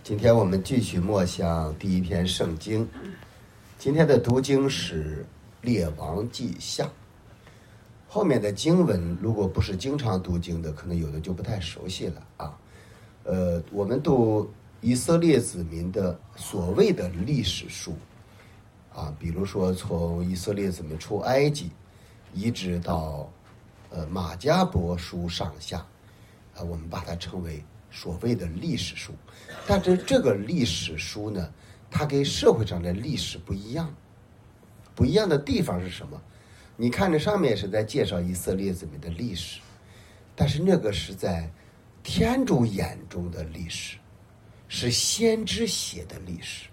今天我们继续默想第一篇圣经。今天的读经是列王记下。后面的经文如果不是经常读经的，可能有的就不太熟悉了啊。我们读以色列子民的所谓的历史书啊，比如说从以色列子民出埃及一直到马加伯书上下啊，我们把它称为所谓的历史书。但是这个历史书呢，它跟社会上的历史不一样。不一样的地方是什么？你看这上面是在介绍以色列子民的历史，但是那个是在天主眼中的历史，是先知写的历史。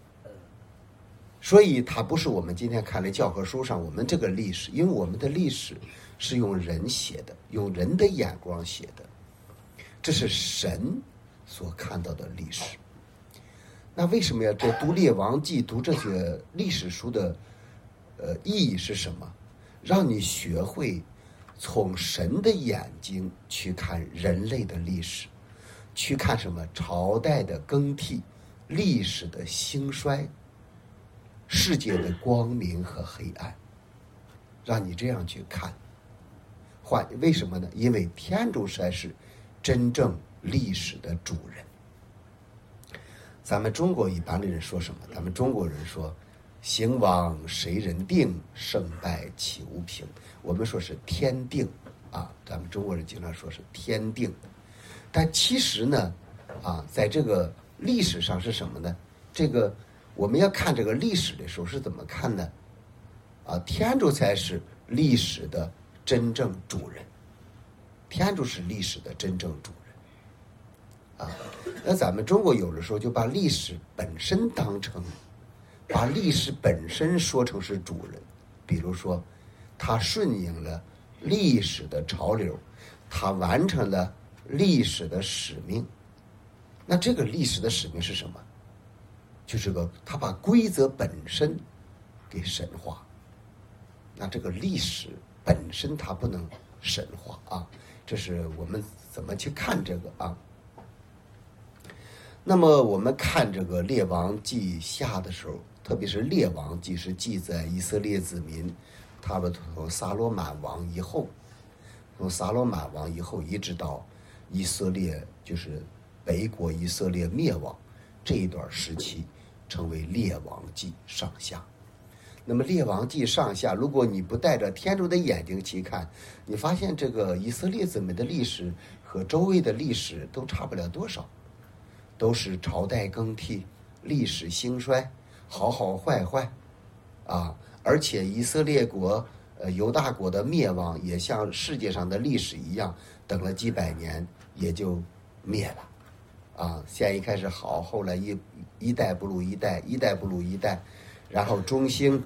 所以它不是我们今天看的教科书上我们这个历史，因为我们的历史是用人写的，用人的眼光写的，这是神所看到的历史。那为什么要读列王记，读这些历史书的意义是什么？让你学会从神的眼睛去看人类的历史，去看什么朝代的更替，历史的兴衰，世界的光明和黑暗，让你这样去看。为什么呢？因为天主才是真正历史的主人。咱们中国一般的人说什么？咱们中国人说兴亡谁人定，胜败岂无凭。我们说是天定啊，咱们中国人经常说是天定。但其实呢在这个历史上是什么呢？这个我们要看这个历史的时候是怎么看呢？天主才是历史的真正主人，天主是历史的真正主人。那咱们中国有的时候就把历史本身把历史本身说成是主人，比如说他顺应了历史的潮流，他完成了历史的使命。那这个历史的使命是什么？就是他把规则本身给神化。那这个历史本身它不能神化啊，这是我们怎么去看这个啊。那么我们看这个列王记下的时候，特别是列王记是记载以色列子民他们从撒罗满王以后一直到以色列就是北国以色列灭亡这一段时期，称为列王记上下。那么列王记上下，如果你不带着天主的眼睛去看，你发现这个以色列子民的历史和周围的历史都差不了多少，都是朝代更替，历史兴衰，好好坏坏而且以色列国犹大国的灭亡也像世界上的历史一样，等了几百年也就灭了先一开始好，后来一代不如一代，一代不如一代，然后中兴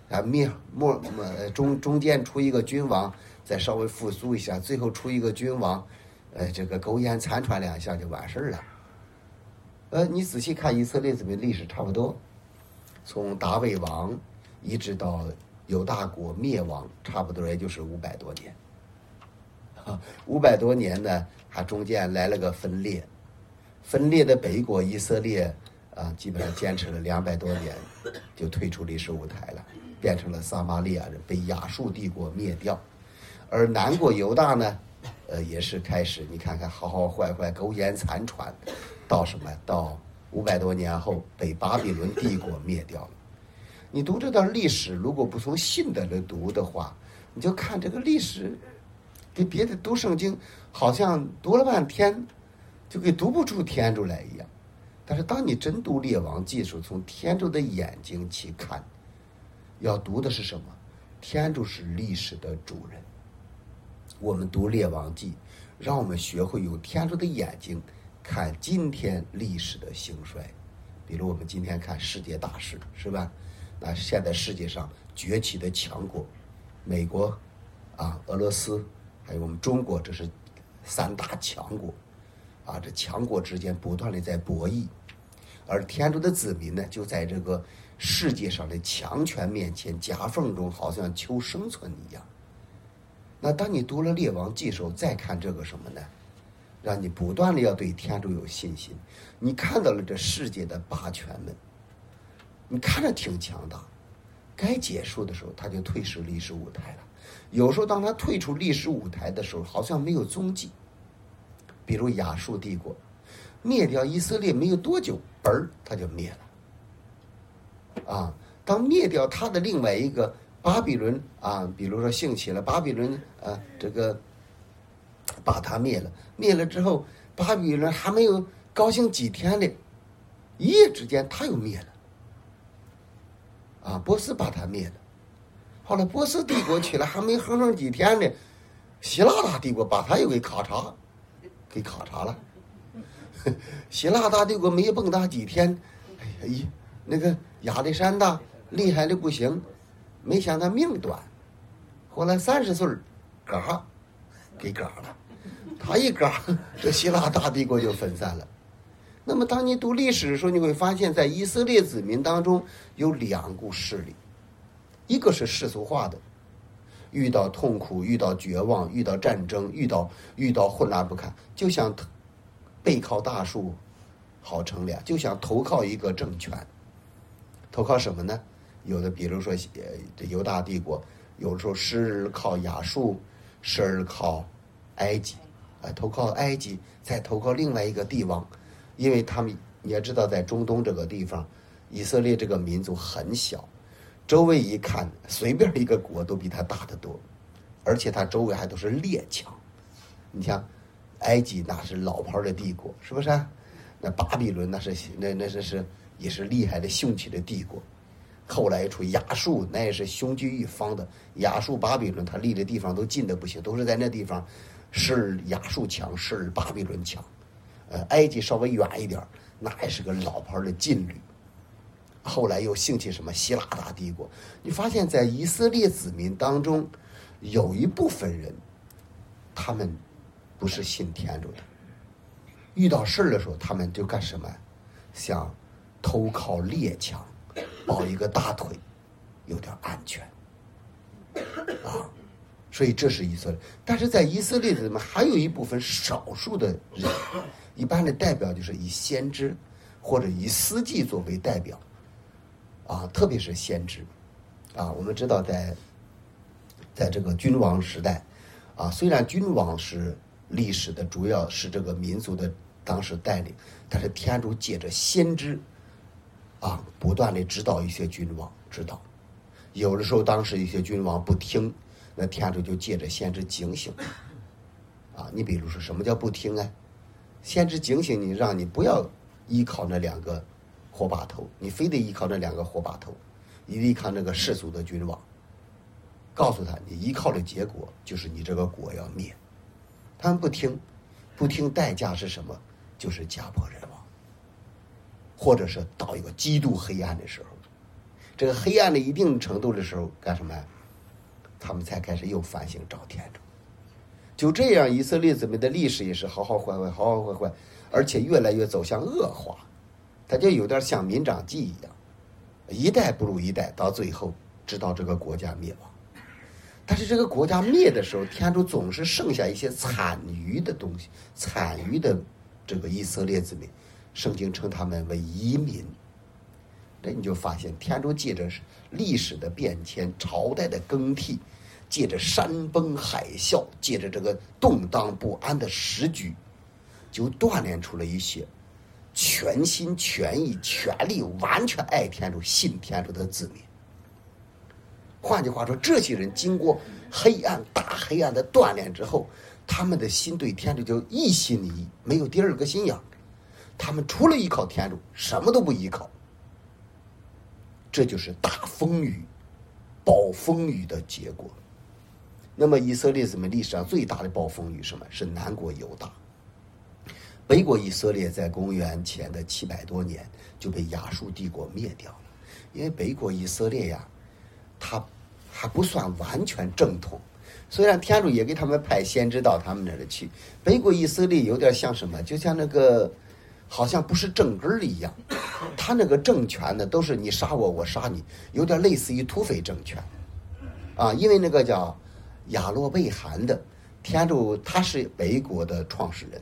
中间出一个君王，再稍微复苏一下，最后出一个君王这个苟延残喘两下就完事了。你仔细看以色列子民历史差不多，从大卫王一直到犹大国灭亡，差不多也就是500多年。500多年呢，它中间来了个分裂的北国以色列基本上坚持了200多年，就退出历史舞台了，变成了撒玛利亚人，被亚述帝国灭掉。而南国犹大呢也是开始，你看看好好坏坏，苟延残喘，到什么？到500多年后被巴比伦帝国灭掉了。你读这段历史，如果不从信的来读的话，你就看这个历史跟别的读圣经好像读了半天就给读不出天主来一样。但是当你真读列王记的时候，从天主的眼睛去看，要读的是什么？天主是历史的主人。我们读列王记，让我们学会用天主的眼睛看今天历史的兴衰。比如我们今天看世界大事，是吧？那现在世界上崛起的强国，美国俄罗斯还有我们中国，这是3大强国这强国之间不断的在博弈，而天主的子民呢，就在这个世界上的强权面前夹缝中，好像求生存一样。那当你读了列王记的时候，再看这个什么呢？ 让你不断的要对天主有信心。你看到了这世界的霸权们，你看着挺强大，该结束的时候他就退出历史舞台了。有时候当他退出历史舞台的时候，好像没有踪迹。比如亚述帝国灭掉以色列没有多久，他就灭了。当灭掉他的另外一个巴比伦比如说兴起了巴比伦这个把他灭了，灭了之后，巴比伦还没有高兴几天的，一夜之间他又灭了。波斯把他灭了，后来波斯帝国去了，还没哼上几天呢，希腊大帝国把他又给咔嚓了。希腊大帝国没蹦跶几天，那个亚历山大厉害的不行，没想到命短，后来30岁给嘎了，他一嘎，这希腊大帝国就分散了。那么当你读历史的时候，你会发现在以色列子民当中有2股势力，一个是世俗化的，遇到痛苦，遇到绝望，遇到战争，遇到混乱不堪，就想背靠大树好乘凉，就想投靠一个政权。投靠什么呢？有的比如说这犹大帝国，有时候是靠亚述，是靠埃及，投靠埃及，再投靠另外一个帝王。因为他们你也知道，在中东这个地方，以色列这个民族很小，周围一看随便一个国都比他大得多，而且他周围还都是列强。你像埃及那是老牌的帝国，是不是？那巴比伦那是也是厉害的凶器的帝国。后来出亚述，那也是雄踞一方的。亚述巴比伦他立的地方都近的不行，都是在那地方是亚述强，是巴比伦强。埃及稍微远一点，那还是个老牌的劲旅。后来又兴起什么希腊大帝国。你发现在以色列子民当中，有一部分人他们不是信天主的，遇到事儿的时候他们就干什么？想投靠列强，抱一个大腿，有点安全所以这是以色列。但是在以色列里面还有一部分少数的人，一般的代表就是以先知或者以司祭作为代表特别是先知我们知道在这个君王时代虽然君王是历史的主要是这个民族的当时带领，但是天主借着先知不断的指导一些君王，指导有的时候当时一些君王不听，那天主就借着先知警醒你比如说什么叫不听先知警醒你，让你不要依靠那2个火把头，你非得依靠那2个火把头，你依靠那个世俗的君王，告诉他你依靠的结果就是你这个国要灭。他们不听代价是什么？就是家破人亡，或者是到一个极度黑暗的时候，这个黑暗的一定程度的时候干什么？他们才开始又反省找天主。就这样，以色列子民的历史也是好好坏坏，而且越来越走向恶化。它就有点像民长记一样，一代不如一代，到最后直到这个国家灭亡。但是这个国家灭的时候，天主总是剩下一些残余的东西，残余的这个以色列子民，圣经称他们为移民。这你就发现天主借着历史的变迁，朝代的更替，借着山崩海啸，借着这个动荡不安的时局，就锻炼出了一些全心全意全力完全爱天主信天主的子民。换句话说，这些人经过大黑暗的锻炼之后，他们的心对天主就一心一意，没有第二个信仰。他们除了依靠天主，什么都不依靠。这就是大风雨、暴风雨的结果。那么以色列子民历史上最大的暴风雨什么？是南国犹大。北国以色列在公元前的700多年就被亚述帝国灭掉了。因为北国以色列他还不算完全正统，虽然天主也给他们派先知到他们那里去。北国以色列有点像什么？就像那个好像不是正根儿一样，他那个政权呢都是你杀我，我杀你，有点类似于土匪政权因为那个叫亚罗贝罕的天主，他是北国的创始人，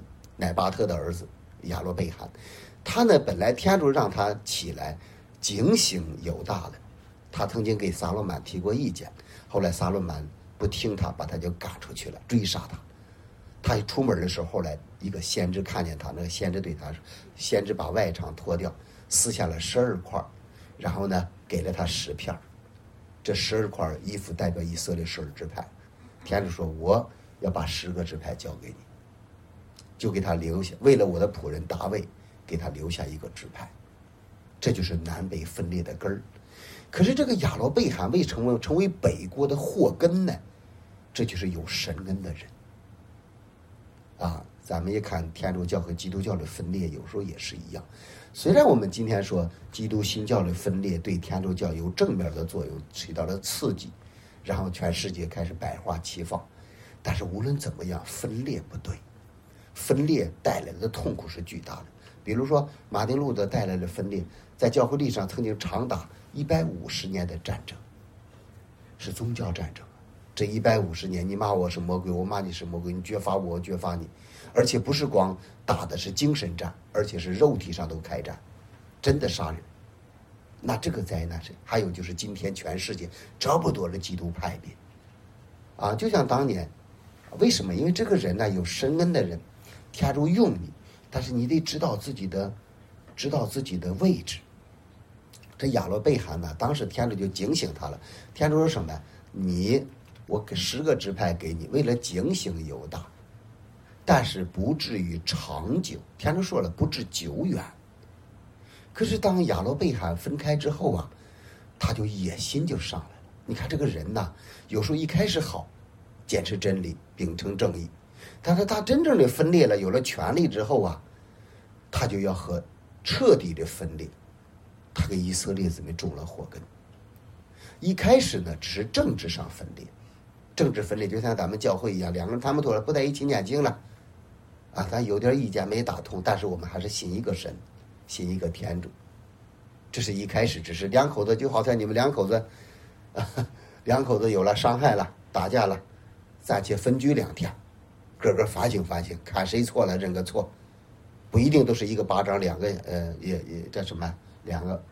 乃巴特的儿子亚罗贝罕。他呢，本来天主让他起来警醒犹大的，他曾经给撒罗满提过意见，后来撒罗满不听他，把他就赶出去了，追杀他。他一出门的时候，后来一个先知看见他，那个先知对他说，先知把外裳脱掉，撕下了12块，然后呢给了他10片，这12块衣服代表以色列12支派。天主说，我要把10个支派交给你，就给他留下，为了我的仆人大卫，给他留下一个支派。这就是南北分裂的根儿。可是这个亚罗贝罕为成为北国的祸根呢？这就是有神恩的人啊。咱们一看天主教和基督教的分裂，有时候也是一样。虽然我们今天说基督新教的分裂对天主教有正面的作用，起到了刺激，然后全世界开始百花齐放，但是无论怎么样，分裂不对，分裂带来的痛苦是巨大的。比如说马丁路德带来的分裂，在教会历史上曾经长达150年的战争，是宗教战争。这150年，你骂我是魔鬼，我骂你是魔鬼，你揭发我，我揭发你，而且不是光打的是精神战，而且是肉体上都开战，真的杀人。那这个灾难是，还有就是今天全世界这么多的基督派别啊，就像当年，为什么？因为这个人呢，有神恩的人，天主用你，但是你得知道自己的位置。这亚罗贝罕呢，当时天主就警醒他了。天主说什么？我给10个支派给你，为了警醒犹大，但是不至于长久。天主说了，不至久远。可是当亚罗贝罕分开之后啊，他就野心就上来了。你看这个人呐，有时候一开始好，坚持真理，秉承正义，但是他真正的分裂了，有了权力之后啊，他就要彻底的分裂。他给以色列子民种了祸根。一开始呢，只是政治上分裂，政治分裂就像咱们教会一样，两个人他们都不在一起念经了，啊，咱有点意见没打通，但是我们还是信一个神，信一个天主。这是一开始，只是两口子，就好像你们两口子有了伤害了，打架了，暂且分居2天，个个反省反省，看谁错了认个错，不一定都是一个巴掌2个也这什么2个。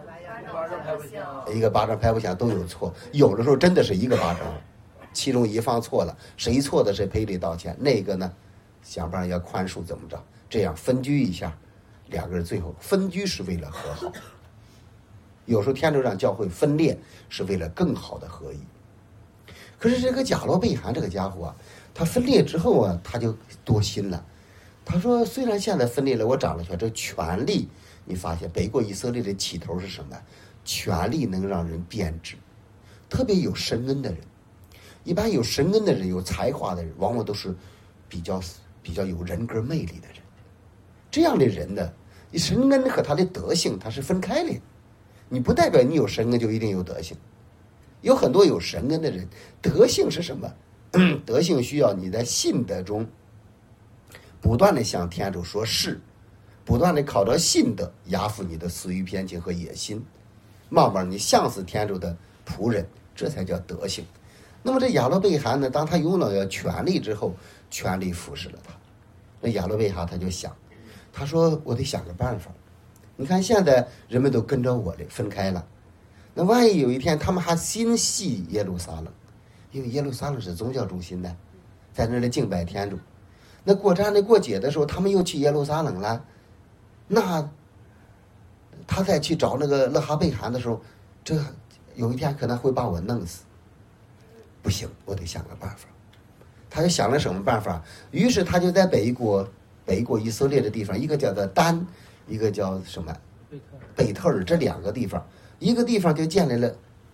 一个巴掌拍不响都有错，有的时候真的是一个巴掌，其中一方错了，谁错的谁赔礼道歉，那个呢想办法要宽恕怎么着，这样分居一下，2个人最后分居是为了和好。有时候天主让教会分裂是为了更好的合一。可是这个亚罗贝罕这个家伙啊，他分裂之后啊，他就多心了。他说虽然现在分裂了，我长了权，这权力，你发现北国以色列的起头是什么？权力能让人变质，特别有神恩的人，一般有神恩的人，有才华的人，往往都是比较有人格魅力的人。这样的人呢，神恩和他的德性他是分开的，你不代表你有神恩就一定有德性。有很多有神恩的人，德性是什么？德性需要你在信德中不断的向天主说是，不断的靠着信德压服你的私欲偏情和野心，慢慢你像是天主的仆人，这才叫德性。那么这亚罗贝罕呢，当他拥有了权力之后，权力腐蚀了他。那亚罗贝罕他就想，他说我得想个办法。你看现在人们都跟着我的分开了，那万一有一天他们还心系耶路撒冷，因为耶路撒冷是宗教中心的，在那里敬拜天主，那过战的过节的时候他们又去耶路撒冷了，那他再去找那个勒哈贝罕的时候，这有一天可能会把我弄死。不行，我得想个办法。他就想了什么办法？于是他就在北国以色列的地方，一个叫做丹，一个叫什么贝特尔，这2个地方，一个地方就建立了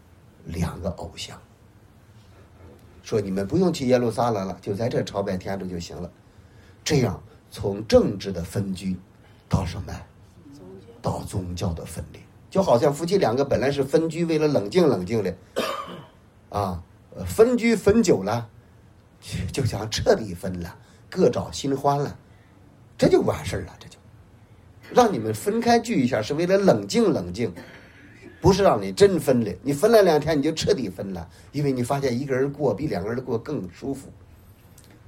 2个偶像，说你们不用去耶路撒冷了，就在这朝拜天主就行了。这样从政治的分居到什么？到宗教的分裂，就好像夫妻2个本来是分居，为了冷静的啊，分居分久了，就想彻底分了，各找新欢了，这就完事了。这就让你们分开聚一下，是为了冷静，不是让你真分了。你分了2天，你就彻底分了，因为你发现一个人过比2个人过更舒服。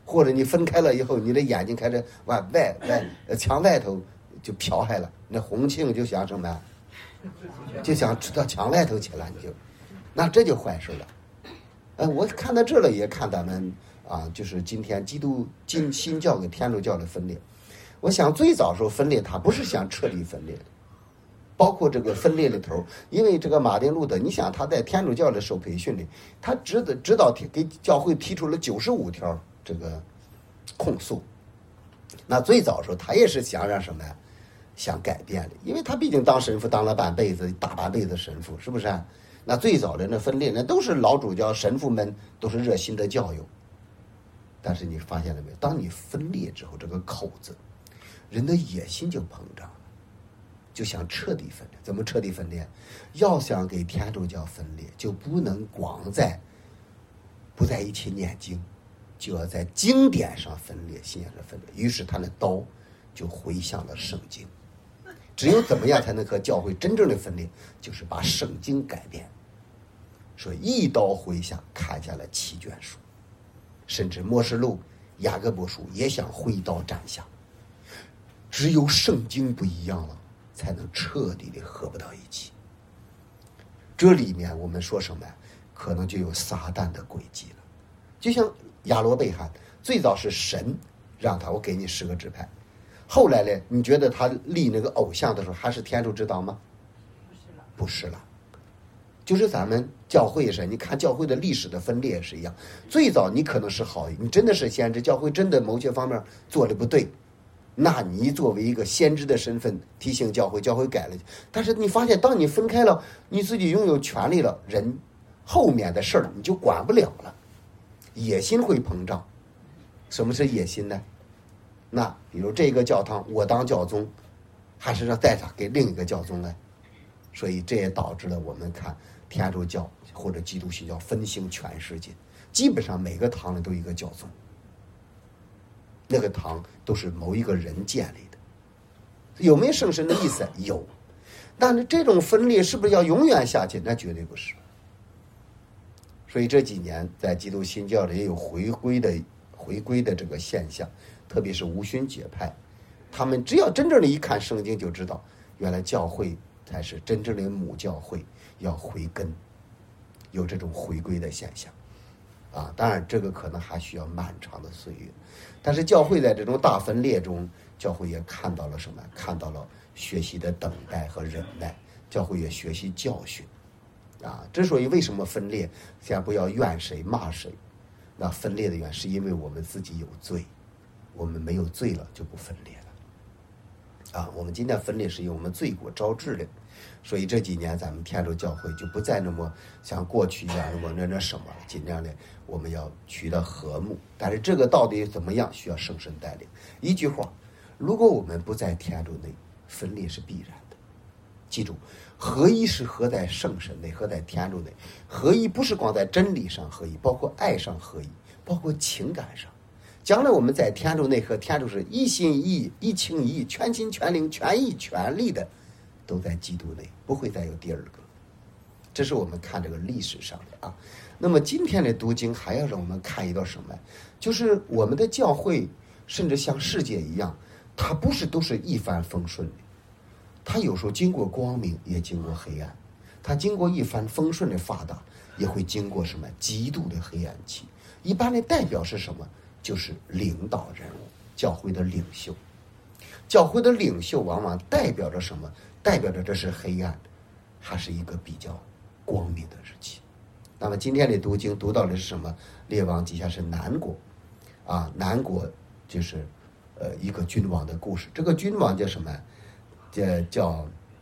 或者你分开了以后，你的眼睛开始往墙外头就瞟开了，那红庆就想什么，就想到墙外头去了，你就，那这就坏事了。我看到这了，也看咱们啊，就是今天新教跟天主教的分裂。我想最早时候分裂，他不是想彻底分裂，包括这个分裂的头，因为这个马丁路德，你想他在天主教的受培训里，他知道给教会提出了95条这个控诉。那最早时候他也是想让什么呀？想改变的，因为他毕竟当神父当了大半辈子神父，是不是？那最早的那分裂，那都是老主教神父们都是热心的教友。但是你发现了没有？当你分裂之后，这个口子，人的野心就膨胀了，就想彻底分裂。怎么彻底分裂？要想给天主教分裂，就不能光不在一起念经，就要在经典上分裂，信仰上分裂。于是他的刀就回向了圣经。只有怎么样才能和教会真正的分裂？就是把圣经改变。所以一刀回下，砍下了7卷书，甚至默示录、雅各伯书也想挥刀斩下。只有圣经不一样了，才能彻底的合不到一起。这里面我们说什么呀？可能就有撒旦的诡计了。就像亚罗贝罕，最早是神让他，我给你10个支派。后来呢，你觉得他立那个偶像的时候，还是天主指导吗？不是了。就是咱们教会是，你看教会的历史的分裂也是一样。最早你可能是好，你真的是先知，教会真的某些方面做的不对，那你作为一个先知的身份提醒教会，教会改了。但是你发现，当你分开了，你自己拥有权利了，人后面的事儿你就管不了了，野心会膨胀。什么是野心呢？那比如这个教堂我当教宗，还是让再给另一个教宗呢？所以这也导致了我们看天主教或者基督新教分行全世界，基本上每个堂里都有一个教宗，那个堂都是某一个人建立的。有没有圣神的意思？有。但是这种分裂是不是要永远下去？那绝对不是。所以这几年在基督新教里也有回归的这个现象，特别是无勋节派，他们只要真正的一看圣经就知道，原来教会才是真正的母教会，要回根，有这种回归的现象啊。当然这个可能还需要漫长的岁月，但是教会在这种大分裂中，教会也看到了什么？看到了学习的等待和忍耐，教会也学习教训啊。之所以为什么分裂，先不要怨谁骂谁，那分裂的原因是因为我们自己有罪，我们没有罪了就不分裂了啊。我们今天分裂是因为我们罪过招致的，所以这几年咱们天主教会就不再那么像过去一样那什么了，尽量的我们要取得和睦。但是这个到底怎么样，需要圣神带领。一句话，如果我们不在天主内，分裂是必然的。记住，合一是合在圣神内，合在天主内。合一不是光在真理上合一，包括爱上合一，包括情感上。将来我们在天主内和天主是一心一意、一情一意、全心全灵、全意全力的，都在基督内，不会再有第二个。这是我们看这个历史上的啊。那么今天的读经还要让我们看一个什么？就是我们的教会，甚至像世界一样，它不是都是一帆风顺的，它有时候经过光明，也经过黑暗；它经过一帆风顺的发达，也会经过什么极度的黑暗期。一般的代表是什么？就是领导人物，教会的领袖。教会的领袖往往代表着什么？代表着这是黑暗，还是一个比较光明的日期。那么今天的读经读到的是什么？列王记下是南国啊，南国就是一个君王的故事。这个君王叫什么？叫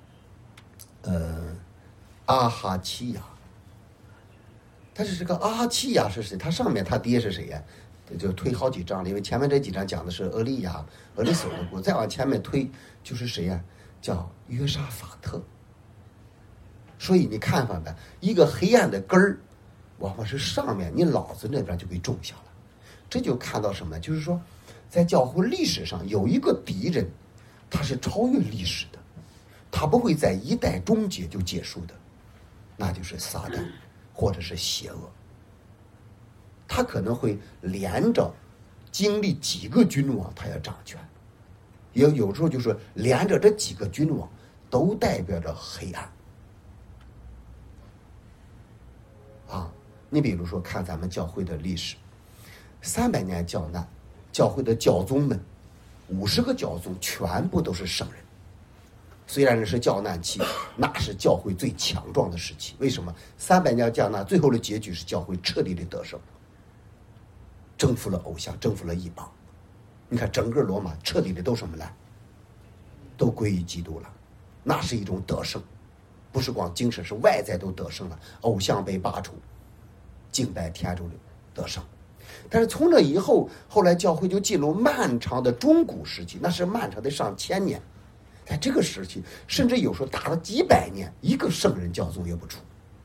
阿哈契亚。但是这个阿哈契亚是谁？他上面他爹是谁呀？就推好几章了，因为前面这几章讲的是俄利亚、俄利索的故事，再往前面推就是谁呀？叫约沙法特。所以你看看吧，一个黑暗的根儿，往往是上面你脑子那边就被种下了。这就看到什么？就是说，在教会历史上有一个敌人，他是超越历史的，他不会在一代终结就结束的，那就是撒旦或者是邪恶。他可能会连着经历几个君王，他要掌权。也有时候就是连着这几个君王都代表着黑暗。啊，你比如说看咱们教会的历史，300年教难，教会的教宗们50个教宗全部都是圣人。虽然是教难期，那是教会最强壮的时期。为什么？300年教难最后的结局是教会彻底的得胜，征服了偶像，征服了异邦。你看整个罗马彻底的都什么了？都归于基督了。那是一种得胜，不是光精神，是外在都得胜了。偶像被拔除，敬拜天主的得胜。但是从那以后，后来教会就进入漫长的中古时期，那是漫长的上千年。在这个时期，甚至有时候打了几百年，一个圣人教宗也不出，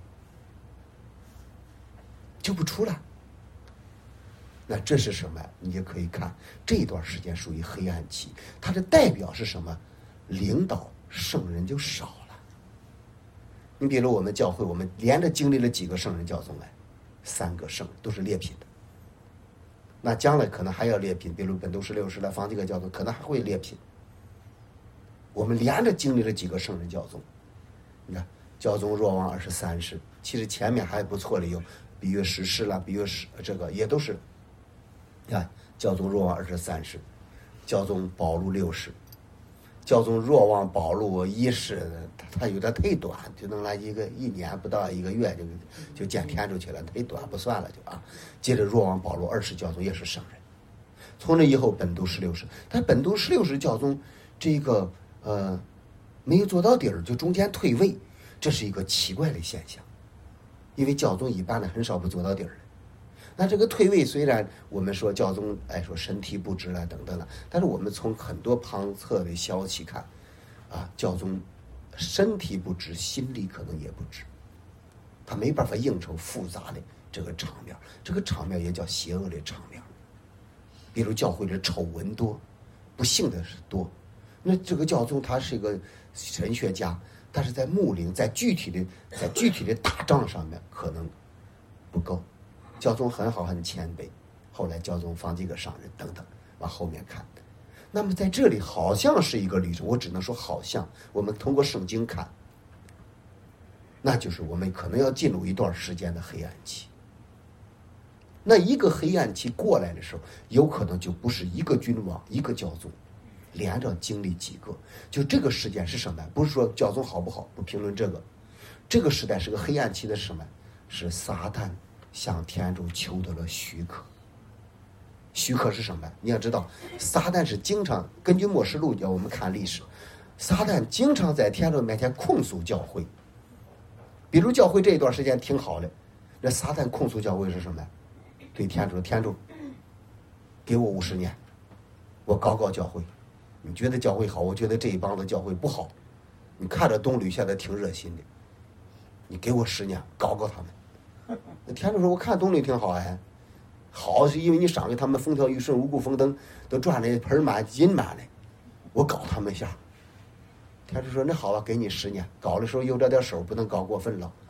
就不出了。那这是什么？你也可以看这段时间属于黑暗期，它的代表是什么？领导圣人就少了。你比如我们教会，我们连着经历了几个圣人教宗来，3个圣人都是劣品的。那将来可能还要劣品，比如本笃16世的方济各教宗可能还会劣品。我们连着经历了几个圣人教宗，你看教宗若望23世，其实前面还不错的有比约10世啦，比约这个也都是，你看教宗若望23世，教宗保禄6世，教宗若望保禄1世，他有点忒短，就弄来一年不到1个月就见天主去了，忒短不算了就啊。接着若望保禄2世教宗也是圣人，从那以后本笃16世，但本笃16世教宗这个没有做到底儿，就中间退位，这是一个奇怪的现象，因为教宗一般的很少不做到底儿的。那这个退位虽然我们说教宗说身体不支了等等了，但是我们从很多旁侧的消息看，啊，教宗身体不支，心力可能也不支，他没办法应酬复杂的这个场面，这个场面也叫邪恶的场面，比如教会的丑闻多，不幸的是多。那这个教宗他是一个神学家，但是在牧灵，在具体的打仗上面可能不够。教宗很好，很谦卑，后来教宗方济各上任等等，往后面看。那么在这里好像是一个旅程，我只能说好像，我们通过圣经看，那就是我们可能要进入一段时间的黑暗期。那一个黑暗期过来的时候，有可能就不是一个君王一个教宗连着经历几个，就这个时间是什么？不是说教宗好不好，不评论这个。这个时代是个黑暗期的是什么？是撒旦向天主求得了许可。许可是什么？你要知道，撒旦是经常根据默示录叫我们看历史，撒旦经常在天主面前控诉教会。比如教会这一段时间挺好的，那撒旦控诉教会是什么？对天主给我50年，我搞教会。你觉得教会好，我觉得这一帮子教会不好。你看着东吕现在挺热心的，你给我10年搞他们。那天主说，我看东吕挺好哎，好是因为你赏给他们风调雨顺、五谷丰登，都赚的盆满银满的，我搞他们一下。天主说，那好吧，给你10年，搞的时候有点手，不能搞过分了。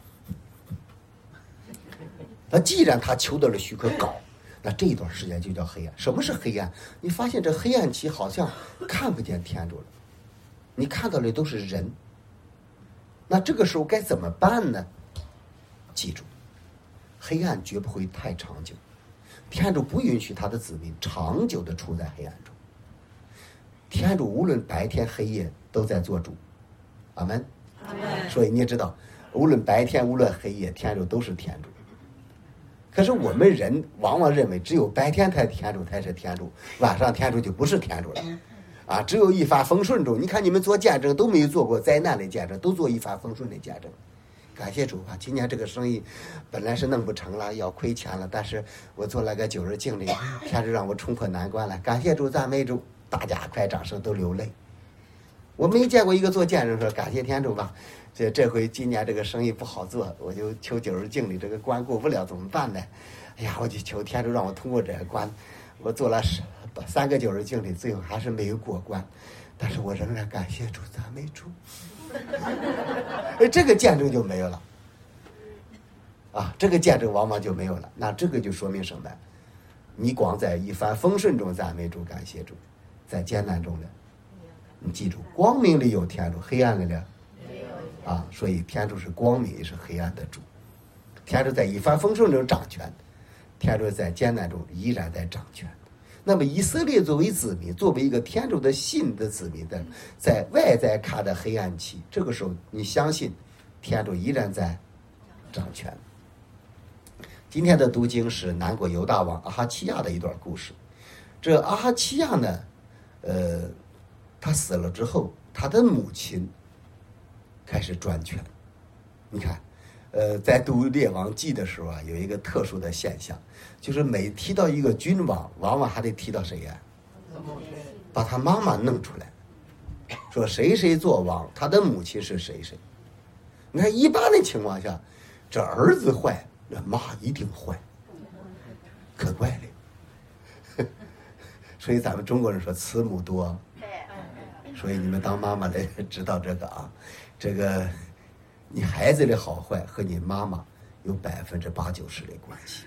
那既然他求得了许可搞，那这一段时间就叫黑暗。什么是黑暗？你发现这黑暗期好像看不见天主了，你看到的都是人。那这个时候该怎么办呢？记住，黑暗绝不会太长久，天主不允许他的子民长久的处在黑暗中。天主无论白天黑夜都在做主，阿们。所以你也知道，无论白天无论黑夜，天主都是天主。可是我们人往往认为只有白天才天主才是天主，晚上天主就不是天主了啊！只有一帆风顺中，你看你们做见证都没有做过灾难的见证，都做一帆风顺的见证。感谢主啊！今年这个生意本来是弄不成了，要亏钱了，但是我做了个9日敬礼，天主让我冲破难关了。感谢主，赞美主，大家快掌声都流泪。我没见过一个做见证说感谢天主吧，这回今年这个生意不好做，我就求9日敬礼，这个关过不了怎么办呢？哎呀，我就求天主让我通过这个关。我做了3个9日敬礼，最后还是没有过关，但是我仍然感谢主，赞美主。这个见证就没有了啊，这个见证往往就没有了。那这个就说明什么？ 你光在一帆风顺中赞美主感谢主，在艰难中呢，你记住，光明里有天主，黑暗里呢啊，所以天主是光明也是黑暗的主。天主在一帆风顺中掌权，天主在艰难中依然在掌权。那么以色列作为子民，作为一个天主的信的子民的，在外在看的黑暗期，这个时候你相信天主依然在掌权。今天的读经是南国犹大王阿哈齐亚的一段故事。这阿哈齐亚呢，他死了之后，他的母亲开始专权。你看，在读列王记的时候啊，有一个特殊的现象，就是每提到一个君王，往往还得提到谁呀？把他妈妈弄出来，说谁谁做王，他的母亲是谁谁。你看一般的情况下，这儿子坏，那妈一定坏，可怪了。所以咱们中国人说慈母多，所以你们当妈妈的知道这个啊，这个你孩子的好坏和你妈妈有80%-90%的关系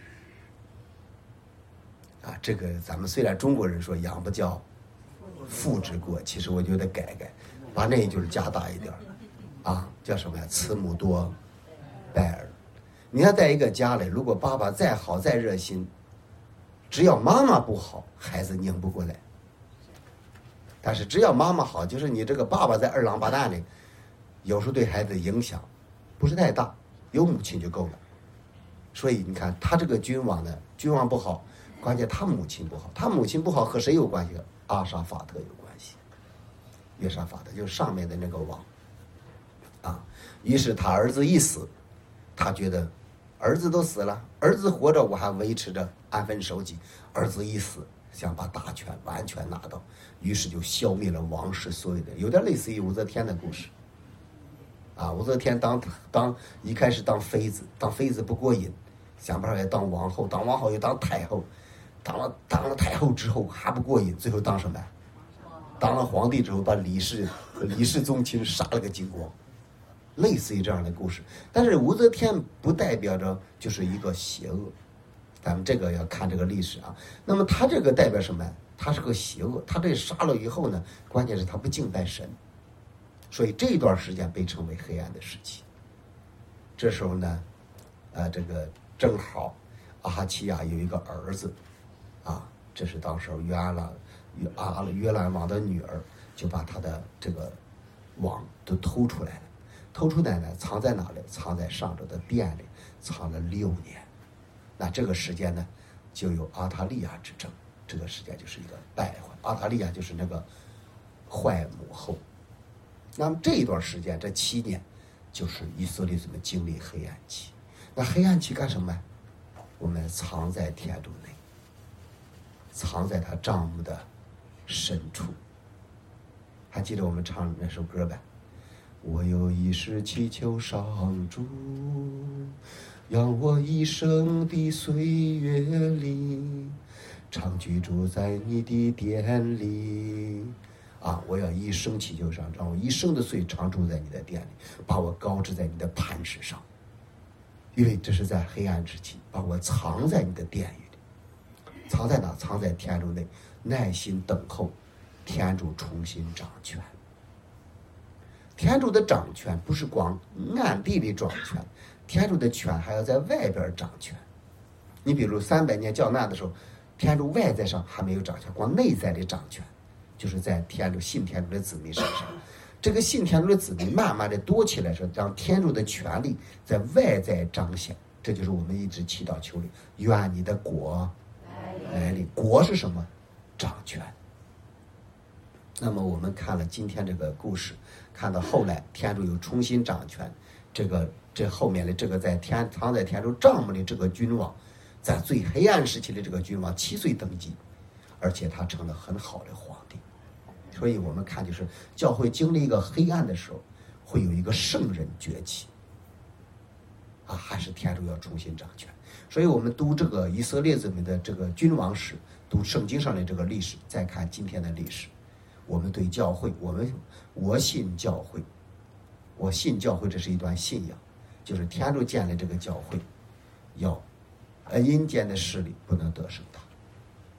啊。这个咱们虽然中国人说养不教父之过，其实我觉得改改，把那一句加大一点啊，叫什么呀？慈母多败儿。你看在一个家里，如果爸爸再好再热心，只要妈妈不好，孩子拧不过来。但是只要妈妈好，就是你这个爸爸在二郎八蛋的，有时候对孩子影响不是太大，有母亲就够了。所以你看他这个君王呢，君王不好，关键他母亲不好，他母亲不好和谁有关系？阿沙法特有关系。约沙法特就是上面的那个王啊。于是他儿子一死，他觉得儿子都死了，儿子活着我还维持着安分守己，儿子一死想把大权完全拿到，于是就消灭了王室所有的，有点类似于武则天的故事啊。武则天一开始当妃子不过瘾，想办法也当王后，当王后又当太后，当了太后之后还不过瘾，最后当什么？当了皇帝之后把李氏宗亲杀了个精光，类似于这样的故事。但是武则天不代表着就是一个邪恶，咱们这个要看这个历史啊。那么他这个代表什么？他是个邪恶，他这杀了以后呢，关键是他不敬拜神，所以这段时间被称为黑暗的时期。这时候呢，这个正好阿哈齐亚有一个儿子啊，这是当时约兰王的女儿，就把他的这个王都偷出来了。偷出来呢，藏在哪里？藏在上主的殿里，藏了6年。那这个时间呢，就有阿塔利亚之争。这个时间就是一个败坏，阿塔利亚就是那个坏母后。那么这一段时间，这7年，就是以色列人们经历黑暗期。那黑暗期干什么？我们藏在天主内，藏在他帐幕的深处。还记得我们唱那首歌吧？我有一事祈求上主，让我一生的岁月里常居住在你的殿里啊！我要一生祈求上，让我一生的岁常住在你的殿里，把我高置在你的磐石上，因为这是在黑暗之期，把我藏在你的殿宇里。藏在哪？藏在天主内，耐心等候天主重新掌权。天主的掌权不是光暗地里掌权，天主的权还要在外边掌权。你比如300年教难的时候，天主外在上还没有掌权，光内在的掌权，就是在信天主的子民身上。这个信天主的子民慢慢的多起来，说让天主的权力在外在彰显。这就是我们一直祈祷求的，愿你的国来临。国是什么？掌权。那么我们看了今天这个故事，看到后来天主又重新掌权，这后面的这个藏在天主帐幕里这个君王，在最黑暗时期的这个君王7岁登基，而且他成了很好的皇帝。所以我们看，就是教会经历一个黑暗的时候，会有一个圣人崛起啊，还是天主要重新掌权。所以我们读这个以色列人民的这个君王史，读圣经上的这个历史，再看今天的历史，我们对教会，我信教会，我信教会，这是一段信仰，就是天主建立这个教会，要阴间的势力不能得胜它，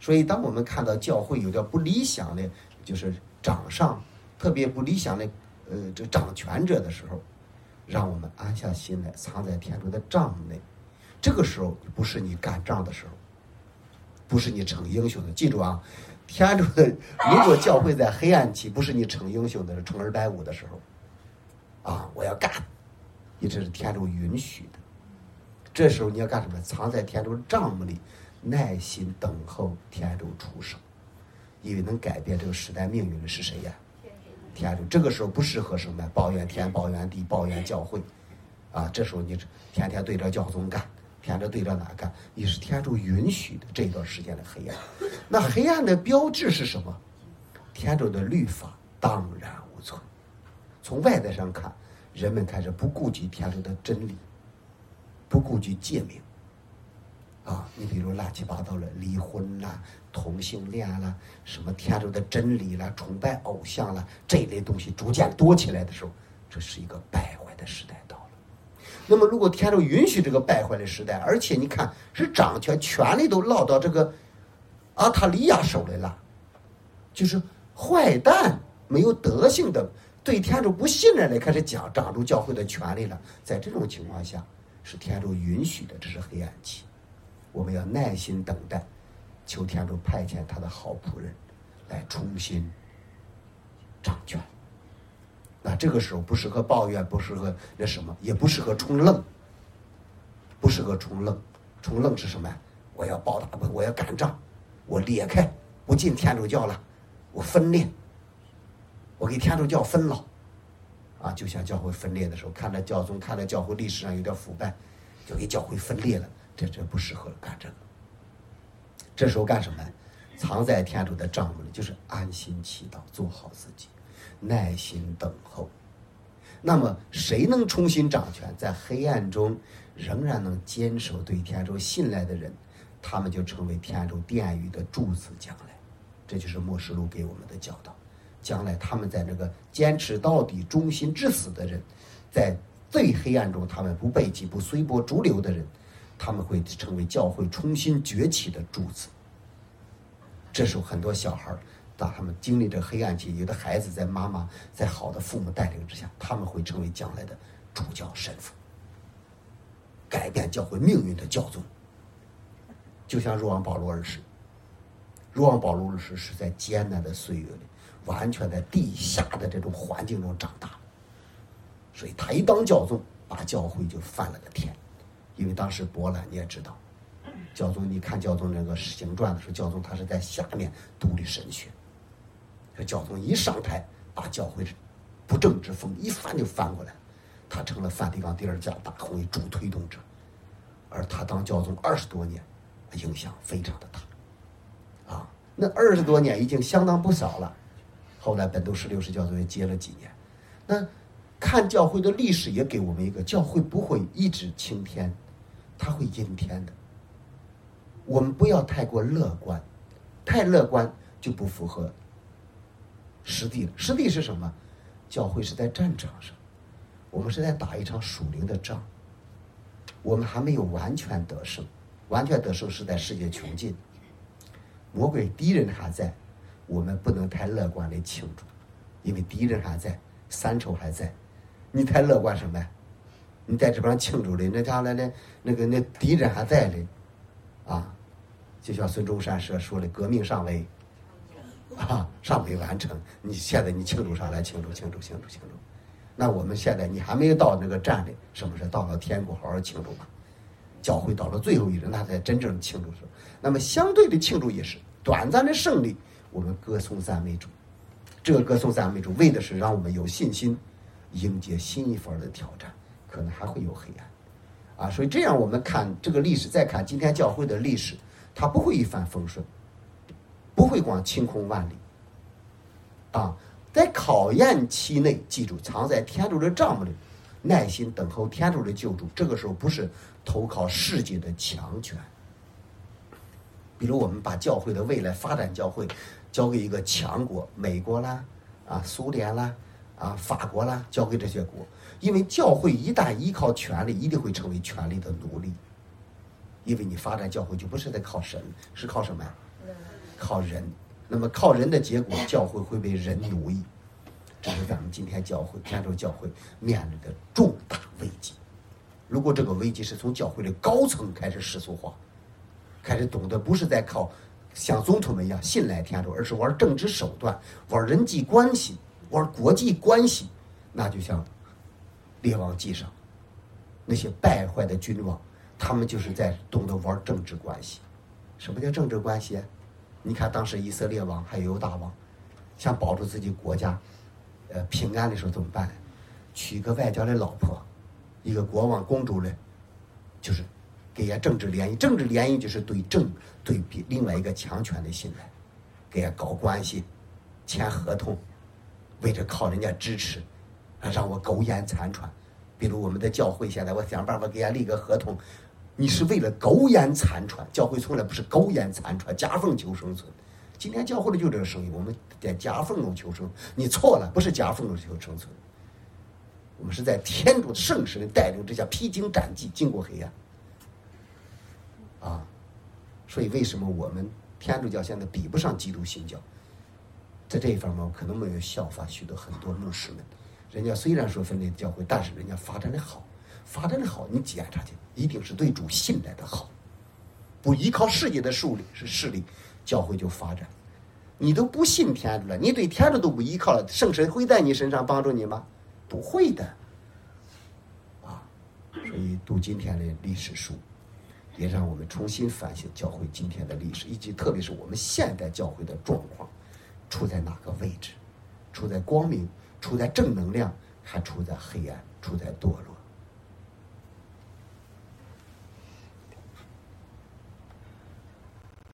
所以当我们看到教会有点不理想的，就是掌上特别不理想的这掌权者的时候，让我们安下心来，藏在天主的帐内。这个时候不是你干仗的时候，不是你逞英雄的。记住啊，天主的，如果教会在黑暗期，不是你逞英雄的，是充250的时候啊，我要干，这是天主允许的。这时候你要干什么？藏在天主帐幕里，耐心等候天主出手，因为能改变这个时代命运的是谁呀？天主。这个时候不适合什么抱怨天、抱怨地、抱怨教会啊，这时候你天天对着教宗干，天天对着哪干？也是天主允许的这段时间的黑暗。那黑暗的标志是什么？天主的律法荡然无存。从外在上看，人们开始不顾及天主的真理，不顾及诫命啊，你比如乱七八糟的离婚啦、同性恋啦、什么天主的真理啦、崇拜偶像啦，这一类东西逐渐多起来的时候，这是一个败坏的时代到了。那么如果天主允许这个败坏的时代，而且你看是掌权权力都落到这个阿塔利亚手里了，就是坏蛋没有德性的对天主不信任的开始掌住教会的权力了。在这种情况下，是天主允许的，这是黑暗期。我们要耐心等待，求天主派遣他的好仆人来重新掌权。那这个时候不适合抱怨，不适合那什么，也不适合冲愣，不适合冲愣。冲愣是什么呀？我要报答，我要干仗，我裂开，不进天主教了，我分裂，我给天主教分了啊！就像教会分裂的时候，看到教宗，看到教会历史上有点腐败，就给教会分裂了。这不适合干这个。这时候干什么？藏在天主的帐幕里，就是安心祈祷，做好自己，耐心等候。那么谁能重新掌权？在黑暗中仍然能坚守对天主信赖的人，他们就成为天主殿宇的柱子。将来，这就是默示录给我们的教导。将来他们在那个坚持到底、忠心至死的人，在最黑暗中，他们不背弃、不随波逐流的人，他们会成为教会重新崛起的柱子。这时候很多小孩，当他们经历着黑暗期，有的孩子在妈妈在好的父母带领之下，他们会成为将来的主教神父，改变教会命运的教宗。就像若望保禄二世，若望保禄二世是在艰难的岁月里，完全在地下的这种环境中长大，所以他一当教宗，把教会就翻了个天。因为当时波兰你也知道，教宗，你看教宗那个行传的时候，教宗他是在下面读的神学。这教宗一上台，把教会不正之风一翻就翻过来，他成了梵蒂冈第2教大会主推动者，而他当教宗20多年，影响非常的大，啊，那20多年已经相当不少了。后来本笃十六世教宗也接了几年。那看教会的历史也给我们一个，教会不会一直晴天，它会阴天的。我们不要太过乐观，太乐观就不符合实地了。实地是什么？教会是在战场上，我们是在打一场属灵的仗，我们还没有完全得胜。完全得胜是在世界穷尽，魔鬼敌人还在，我们不能太乐观地庆祝，因为敌人还在，三仇还在。你太乐观什么呀？你在这边庆祝的，那将来那敌人还在嘞，啊，就像孙中山说的，革命尚未完成，你现在你庆祝上来，庆祝。那我们现在你还没有到那个站里，什么是到了天国好好庆祝吧？教会到了最后一日，那才真正庆祝时候。那么相对的庆祝也是短暂的胜利，我们歌颂赞美主。这个歌颂赞美主，为的是让我们有信心迎接新一番的挑战，可能还会有黑暗，啊，所以这样我们看这个历史，再看今天教会的历史，它不会一帆风顺，不会光晴空万里，啊，在考验期内，记住藏在天主的帐幕里，耐心等候天主的救助。这个时候不是投靠世界的强权，比如我们把教会的未来发展教会交给一个强国，美国啦，啊，苏联啦，啊，法国啦，交给这些国，因为教会一旦依靠权力，一定会成为权力的奴隶。因为你发展教会就不是在靠神，是靠什么呀？ 靠人。那么靠人的结果，教会会被人奴役。这是咱们今天教会天主教会面临的重大危机。如果这个危机是从教会的高层开始世俗化，开始懂得不是在靠像总统们一样信赖天主，而是玩政治手段、玩人际关系、玩国际关系，那就像列王纪上那些败坏的君王，他们就是在懂得玩政治关系。什么叫政治关系？你看当时以色列王还有犹大王想保住自己国家平安的时候怎么办？娶个外交的老婆，一个国王公主呢，就是给人政治联谊。政治联谊就是对比另外一个强权的信赖，给人搞关系，签合同，为着靠人家支持让我苟延残喘。比如我们的教会现在我想办法给人立个合同，你是为了苟延残喘。教会从来不是苟延残喘，夹缝求生存。今天教会的就这个声音，我们在夹缝中求生。你错了，不是夹缝中求生存，我们是在天主圣神的带领之下披荆斩棘，经过黑暗所以为什么我们天主教现在比不上基督新教？在这一方面可能没有效法许多很多牧师们，人家虽然说分裂教会，但是人家发展的好，你检查去，一定是对主信赖的好，不依靠世界的势力，教会就发展。你都不信天主了，你对天主都不依靠了，圣神会在你身上帮助你吗？不会的所以读今天的历史书，也让我们重新反省教会今天的历史，以及特别是我们现代教会的状况，处在哪个位置，处在光明，处在正能量，还处在黑暗，处在堕落。